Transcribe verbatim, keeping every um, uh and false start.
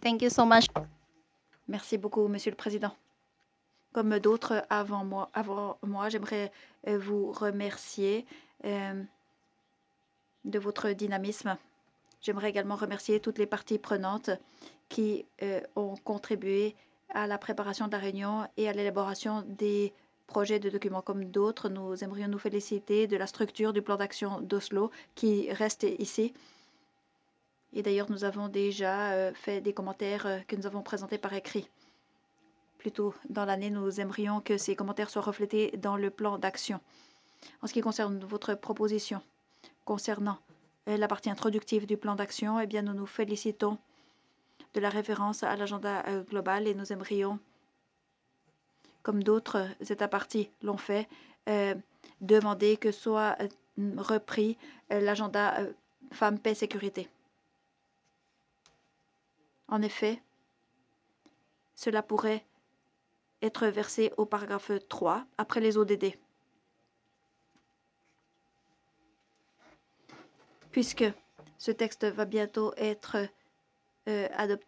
Thank you so much. Merci beaucoup, Monsieur le Président. Comme d'autres avant moi, avant moi j'aimerais euh, vous remercier euh, de votre dynamisme. J'aimerais également remercier toutes les parties prenantes qui euh, ont contribué à la préparation de la réunion et à l'élaboration des projets de documents. Comme d'autres, nous aimerions nous féliciter de la structure du plan d'action d'Oslo qui reste ici. Et d'ailleurs, nous avons déjà euh, fait des commentaires euh, que nous avons présentés par écrit. Plus tôt dans l'année, nous aimerions que ces commentaires soient reflétés dans le plan d'action. En ce qui concerne votre proposition concernant euh, la partie introductive du plan d'action, eh bien, nous nous félicitons de la référence à l'agenda euh, global et nous aimerions, comme d'autres États parties l'ont fait, euh, demander que soit euh, repris euh, l'agenda euh, femmes, paix, sécurité. En effet, cela pourrait être versé au paragraphe trois après les O D D. Puisque ce texte va bientôt être euh, adopté